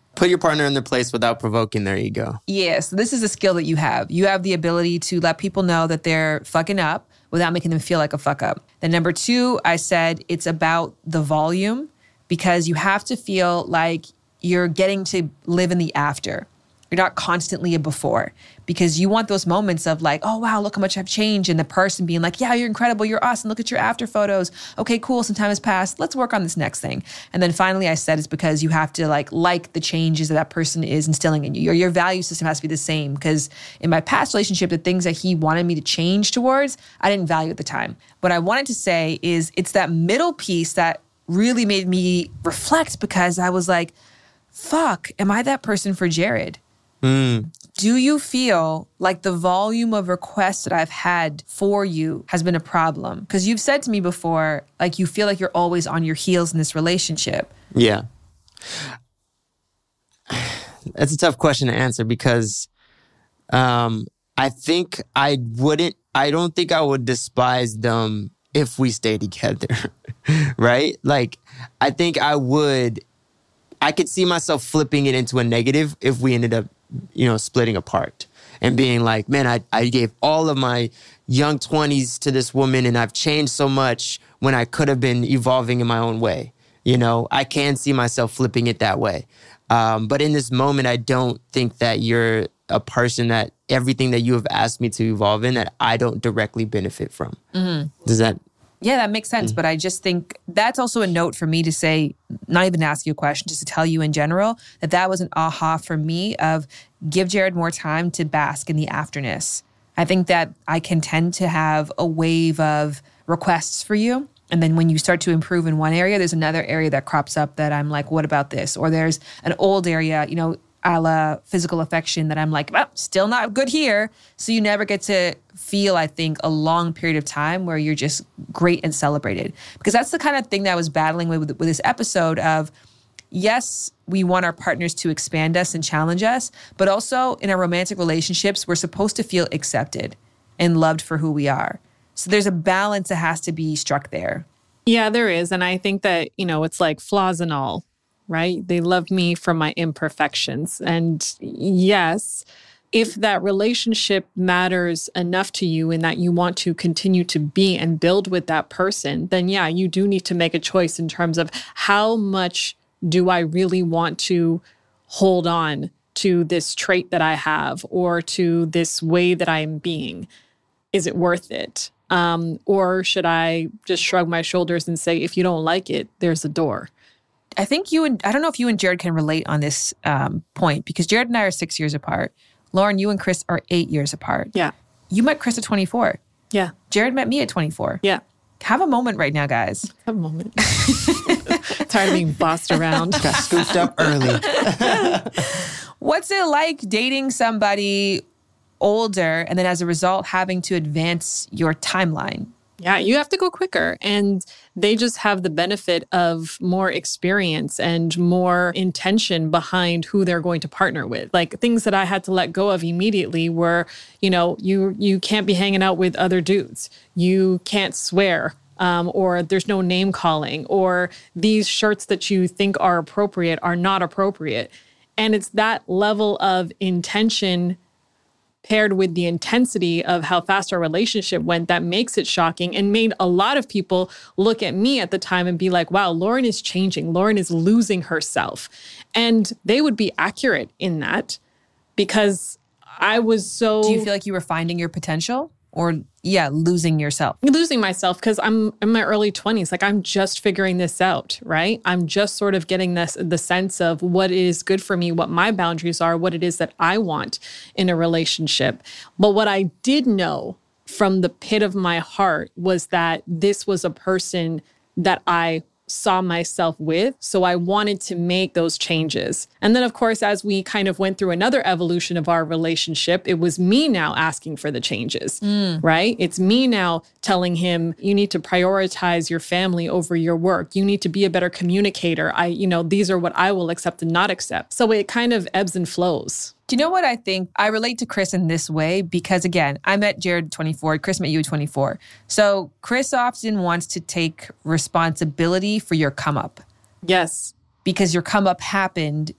Put your partner in their place without provoking their ego. Yeah, so this is a skill that you have. You have the ability to let people know that they're fucking up without making them feel like a fuck up. Then number 2, I said it's about the volume, because you have to feel like you're getting to live in the after. You're not constantly a before, because you want those moments of like, oh, wow, look how much I've changed. And the person being like, yeah, you're incredible. You're awesome. Look at your after photos. Okay, cool. Some time has passed. Let's work on this next thing. And then finally, I said it's because you have to like the changes that person is instilling in you. Your value system has to be the same, because in my past relationship, the things that he wanted me to change towards, I didn't value at the time. What I wanted to say is it's that middle piece that really made me reflect, because I was like, fuck, am I that person for Jared? Do you feel like the volume of requests that I've had for you has been a problem? Because you've said to me before, like, you feel like you're always on your heels in this relationship. Yeah. That's a tough question to answer, because I don't think I would despise them if we stay together, right? Like, I think I could see myself flipping it into a negative if we ended up, splitting apart and being like, man, I gave all of my young 20s to this woman and I've changed so much when I could have been evolving in my own way. I can see myself flipping it that way. But in this moment, I don't think that you're a person that everything that you have asked me to evolve in that I don't directly benefit from. Mm-hmm. Does that... Yeah, that makes sense. But I just think that's also a note for me to say, not even ask you a question, just to tell you in general, that was an aha for me of give Jared more time to bask in the afterness. I think that I can tend to have a wave of requests for you. And then when you start to improve in one area, there's another area that crops up that I'm like, what about this? Or there's an old area, a la physical affection that I'm like, well, still not good here. So you never get to feel, I think, a long period of time where you're just great and celebrated. Because that's the kind of thing that I was battling with this episode of, yes, we want our partners to expand us and challenge us, but also in our romantic relationships, we're supposed to feel accepted and loved for who we are. So there's a balance that has to be struck there. Yeah, there is. And I think that, it's like flaws and all. Right? They love me for my imperfections. And yes, if that relationship matters enough to you and that you want to continue to be and build with that person, then yeah, you do need to make a choice in terms of how much do I really want to hold on to this trait that I have or to this way that I am being. Is it worth it? Or should I just shrug my shoulders and say, if you don't like it, there's a door. I think I don't know if you and Jared can relate on this point, because Jared and I are 6 years apart. Lauren, you and Chris are 8 years apart. Yeah. You met Chris at 24. Yeah. Jared met me at 24. Yeah. Have a moment right now, guys. Have a moment. Tired of being bossed around. Got scooped up early. What's it like dating somebody older and then as a result having to advance your timeline? Yeah, you have to go quicker. And they just have the benefit of more experience and more intention behind who they're going to partner with. Like things that I had to let go of immediately were, you can't be hanging out with other dudes. You can't swear. Or there's no name calling. Or these shirts that you think are appropriate are not appropriate. And it's that level of intention paired with the intensity of how fast our relationship went that makes it shocking and made a lot of people look at me at the time and be like, wow, Lauren is changing. Lauren is losing herself. And they would be accurate in that because I was so... Do you feel like you were finding your potential or, losing yourself? Losing myself because I'm in my early 20s. Like I'm just figuring this out, right? I'm just sort of getting the sense of what is good for me, what my boundaries are, what it is that I want in a relationship. But what I did know from the pit of my heart was that this was a person that I saw myself with. So I wanted to make those changes. And then, of course, as we kind of went through another evolution of our relationship, it was me now asking for the changes, right? It's me now telling him, you need to prioritize your family over your work. You need to be a better communicator. These are what I will accept and not accept. So it kind of ebbs and flows. Do you know what I think? I relate to Chris in this way because, again, I met Jared at 24. Chris met you at 24. So Chris often wants to take responsibility for your come up. Yes. Because your come up happened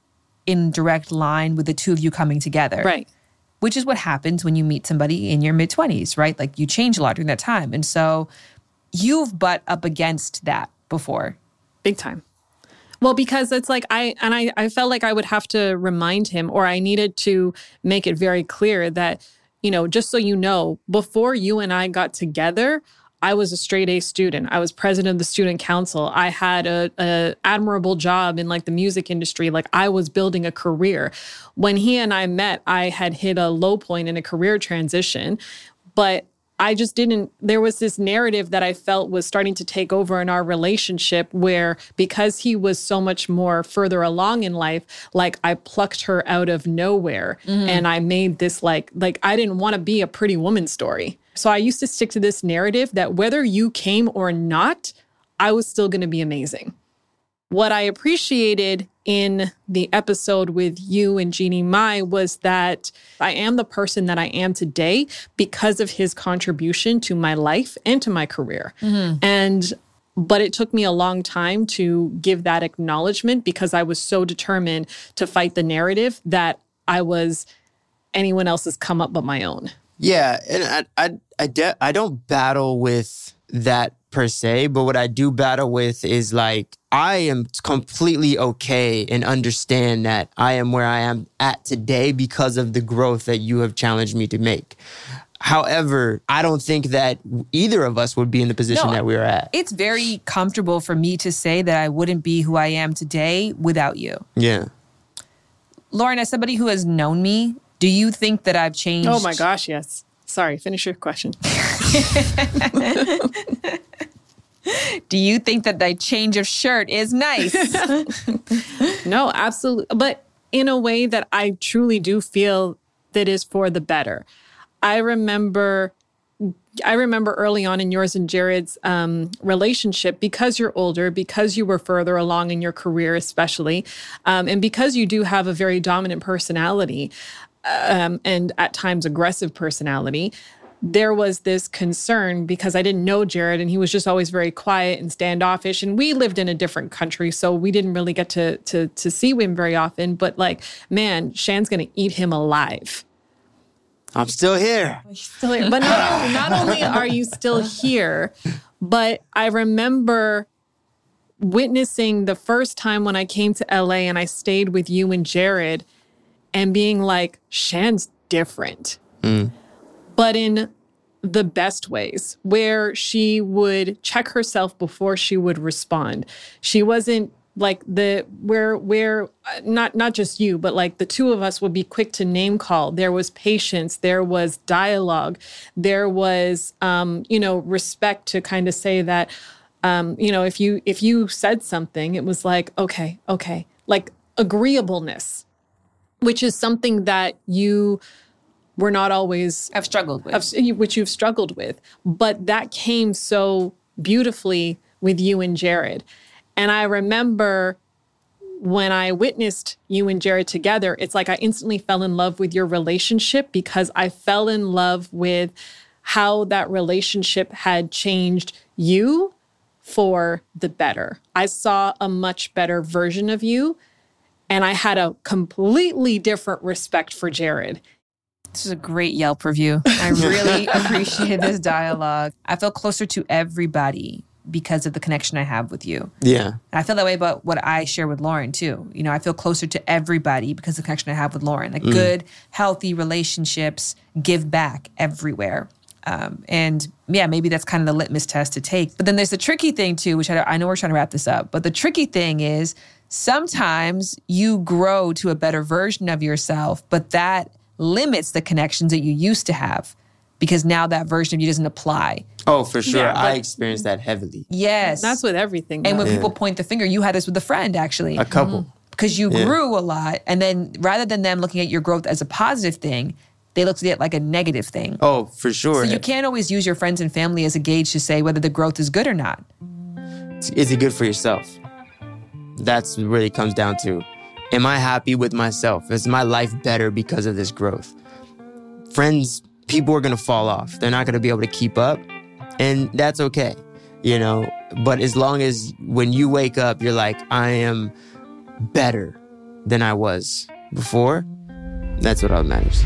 in direct line with the two of you coming together. Right. Which is what happens when you meet somebody in your mid-20s, right? Like you change a lot during that time. And so you've butt up against that before. Big time. Well, because it's like I felt like I would have to remind him, or I needed to make it very clear that, you know, just so you know, before you and I got together, I was a straight A student. I was president of the student council. I had a admirable job in like the music industry. Like I was building a career. When he and I met, I had hit a low point in a career transition, but I just didn't, there was this narrative that I felt was starting to take over in our relationship where because he was so much more further along in life, like I plucked her out of nowhere and I made this like I didn't want to be a pretty woman story. So I used to stick to this narrative that whether you came or not, I was still going to be amazing. What I appreciated in the episode with you and Jeannie Mai was that I am the person that I am today because of his contribution to my life and to my career. But it took me a long time to give that acknowledgement because I was so determined to fight the narrative that I was anyone else's come up but my own. Yeah, and I don't battle with that per se, but what I do battle with is like, I am completely okay and understand that I am where I am at today because of the growth that you have challenged me to make. However, I don't think that either of us would be in the position that we are at. It's very comfortable for me to say that I wouldn't be who I am today without you. Yeah. Lauren, as somebody who has known me, do you think that I've changed? Oh my gosh, yes. Sorry, finish your question. Do you think that the change of shirt is nice? No, absolutely. But in a way that I truly do feel that is for the better. I remember early on in yours and Jared's relationship, because you're older, because you were further along in your career especially, and because you do have a very dominant personality and at times aggressive personality, there was this concern because I didn't know Jared and he was just always very quiet and standoffish. And we lived in a different country, so we didn't really get to see him very often. But like, man, Shan's going to eat him alive. I'm still here. Still here. But not only are you still here, but I remember witnessing the first time when I came to LA and I stayed with you and Jared and being like, Shan's different. But in the best ways, where she would check herself before she would respond. She wasn't like where not just you, but like the two of us would be quick to name call. There was patience, there was dialogue, there was respect to kind of say that if you said something, it was like okay, like agreeableness, which is something that you were not always I've struggled with, which you've struggled with, but that came so beautifully with you and Jared. And I remember when I witnessed you and Jared together, it's like I instantly fell in love with your relationship because I fell in love with how that relationship had changed you for the better. I saw a much better version of you, and I had a completely different respect for Jared. This is a great Yelp review. I really appreciate this dialogue. I feel closer to everybody because of the connection I have with you. Yeah. And I feel that way about what I share with Lauren too. You know, I feel closer to everybody because of the connection I have with Lauren. Like good, healthy relationships give back everywhere. And yeah, maybe that's kind of the litmus test to take. But then there's the tricky thing too, which I know we're trying to wrap this up, but the tricky thing is sometimes you grow to a better version of yourself, but that limits the connections that you used to have because now that version of you doesn't apply. Oh, for sure. Yeah, I experienced that heavily. Yes. That's with everything. And when people point the finger, you had this with a friend, actually. A couple. Because you grew a lot. And then rather than them looking at your growth as a positive thing, they looked at it like a negative thing. Oh, for sure. So you can't always use your friends and family as a gauge to say whether the growth is good or not. Is it good for yourself? That's what it really comes down to. Am I happy with myself? Is my life better because of this growth? Friends, people are going to fall off. They're not going to be able to keep up. And that's okay, But as long as when you wake up, you're like, I am better than I was before. That's what all matters.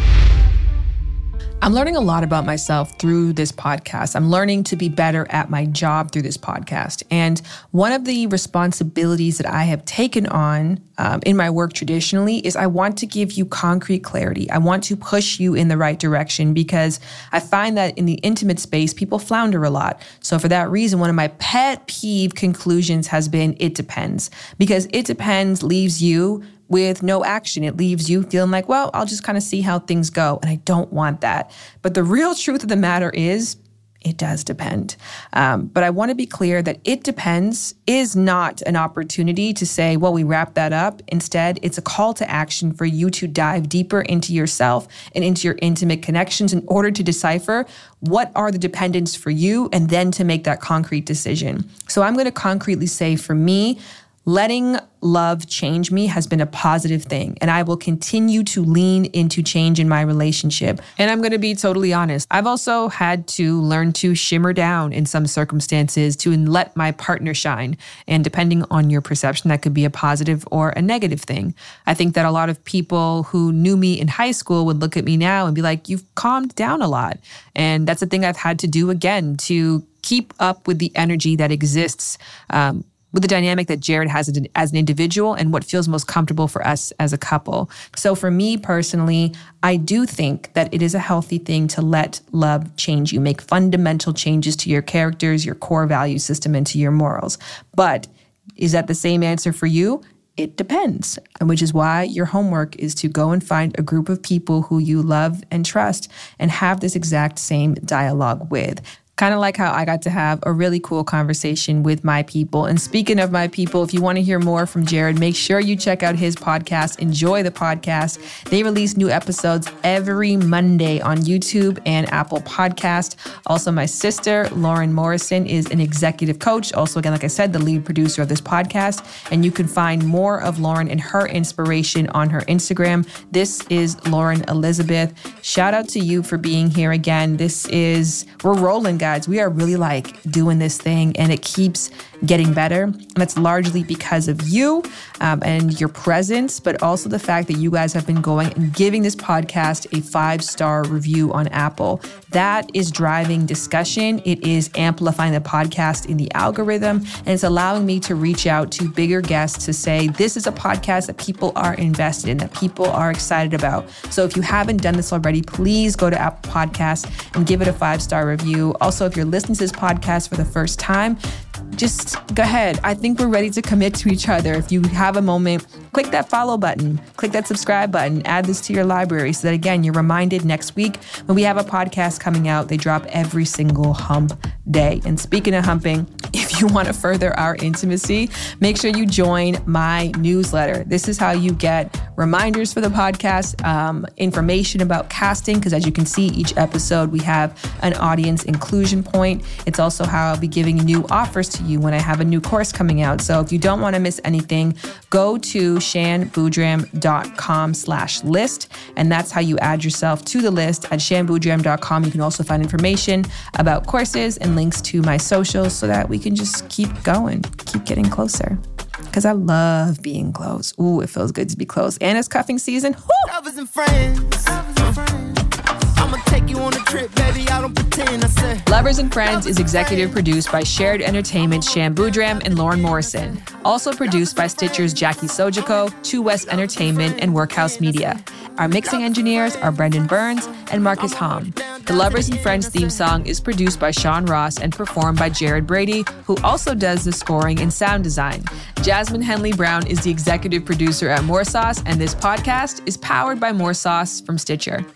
I'm learning a lot about myself through this podcast. I'm learning to be better at my job through this podcast. And one of the responsibilities that I have taken on in my work traditionally is I want to give you concrete clarity. I want to push you in the right direction because I find that in the intimate space, people flounder a lot. So for that reason, one of my pet peeve conclusions has been it depends, because it depends leaves you with no action. It leaves you feeling like, well, I'll just kind of see how things go. And I don't want that. But the real truth of the matter is, it does depend. But I want to be clear that it depends is not an opportunity to say, well, we wrap that up. Instead, it's a call to action for you to dive deeper into yourself and into your intimate connections in order to decipher what are the dependents for you and then to make that concrete decision. So I'm going to concretely say for me, letting love change me has been a positive thing, and I will continue to lean into change in my relationship. And I'm going to be totally honest. I've also had to learn to shimmer down in some circumstances to let my partner shine. And depending on your perception, that could be a positive or a negative thing. I think that a lot of people who knew me in high school would look at me now and be like, you've calmed down a lot. And that's a thing I've had to do again to keep up with the energy that exists with the dynamic that Jared has as an individual and what feels most comfortable for us as a couple. So for me personally, I do think that it is a healthy thing to let love change you, make fundamental changes to your characters, your core value system, and to your morals. But is that the same answer for you? It depends, and which is why your homework is to go and find a group of people who you love and trust and have this exact same dialogue with. Kind of like how I got to have a really cool conversation with my people. And speaking of my people, if you want to hear more from Jared, make sure you check out his podcast, Enjoy the Podcast. They release new episodes every Monday on YouTube and Apple Podcast. Also, my sister, Lauren Morrison, is an executive coach. Also, again, like I said, the lead producer of this podcast. And you can find more of Lauren and her inspiration on her Instagram. This is Lauren Elizabeth. Shout out to you for being here again. We're rolling, guys. We are really doing this thing and it keeps getting better. And that's largely because of you and your presence, but also the fact that you guys have been going and giving this podcast a 5-star review on Apple. That is driving discussion. It is amplifying the podcast in the algorithm, and it's allowing me to reach out to bigger guests to say, this is a podcast that people are invested in, that people are excited about. So if you haven't done this already, please go to Apple Podcasts and give it a 5-star review. Also, if you're listening to this podcast for the first time, just go ahead. I think we're ready to commit to each other. If you have a moment, click that follow button, click that subscribe button, add this to your library so that, again, you're reminded next week when we have a podcast coming out. They drop every single hump day. And speaking of humping, if you want to further our intimacy, make sure you join my newsletter. This is how you get reminders for the podcast, information about casting, because as you can see, each episode we have an audience inclusion point. It's also how I'll be giving new offers to you when I have a new course coming out. So if you don't want to miss anything, go to shanboodram.com/list, and that's how you add yourself to the list. At shanboodram.com, you can also find information about courses and links to my socials so that we can just keep going, keep getting closer. Because I love being close. Ooh, it feels good to be close. And it's cuffing season. Lovers and friends. I'ma take you on a trip, baby. I don't pretend. I said Lovers and Friends is executive produced by Shared Entertainment, Shan Boodram, and Lauren Morrison. Also produced by Stitcher's Jackie Sojiko, Two West Entertainment, and Workhouse Media. Our mixing engineers are Brendan Burns and Marcus Hom. The Lovers and Friends theme song is produced by Sean Ross and performed by Jared Brady, who also does the scoring and sound design. Jasmine Henley Brown is the executive producer at More Sauce, and this podcast is powered by More Sauce from Stitcher.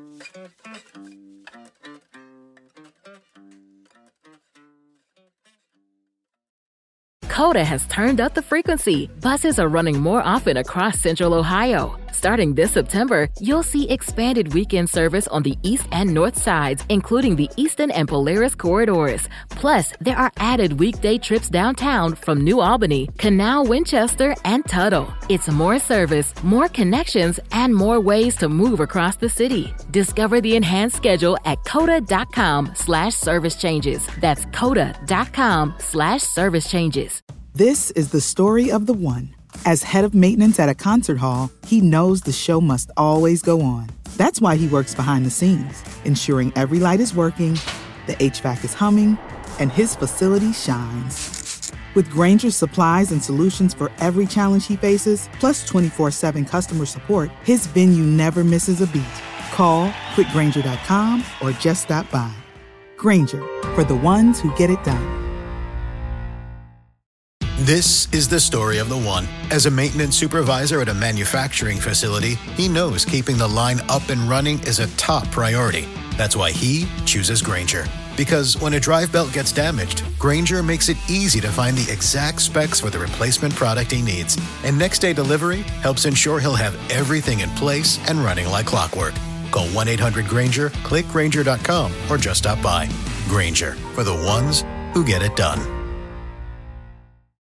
Coda has turned up the frequency. Buses are running more often across Central Ohio. Starting this September, you'll see expanded weekend service on the east and north sides, including the Easton and Polaris corridors. Plus, there are added weekday trips downtown from New Albany, Canal, Winchester, and Tuttle. It's more service, more connections, and more ways to move across the city. Discover the enhanced schedule at coda.com/service changes. That's coda.com/service changes. This is the story of the one. As head of maintenance at a concert hall, he knows the show must always go on. That's why he works behind the scenes, ensuring every light is working, the HVAC is humming, and his facility shines. With Grainger's supplies and solutions for every challenge he faces, plus 24/7 customer support, his venue never misses a beat. Call quickgrainger.com or just stop by. Grainger, for the ones who get it done. This is the story of the one. As a maintenance supervisor at a manufacturing facility, he knows keeping the line up and running is a top priority. That's why he chooses Grainger. Because when a drive belt gets damaged, Grainger makes it easy to find the exact specs for the replacement product he needs. And next day delivery helps ensure he'll have everything in place and running like clockwork. Call 1-800-GRAINGER, click Grainger.com, or just stop by. Grainger, for the ones who get it done.